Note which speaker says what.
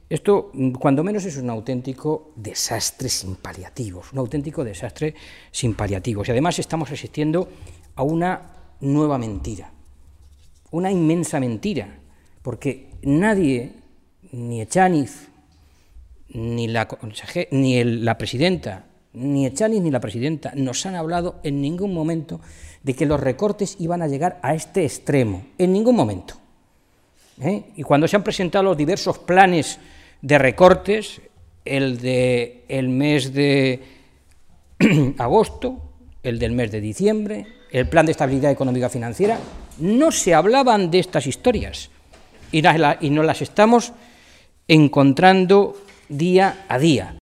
Speaker 1: Esto, cuando menos, es un auténtico desastre sin paliativos, un auténtico desastre sin paliativos. Y además estamos asistiendo a una nueva mentira, una inmensa mentira, porque nadie, ni Echaniz, ni la presidenta, ni Echaniz ni la presidenta, nos han hablado en ningún momento de que los recortes iban a llegar a este extremo, en ningún momento. Y cuando se han presentado los diversos planes de recortes, el del mes de agosto, el del mes de diciembre, el plan de estabilidad económica financiera, no se hablaban de estas historias, y nos las estamos encontrando día a día.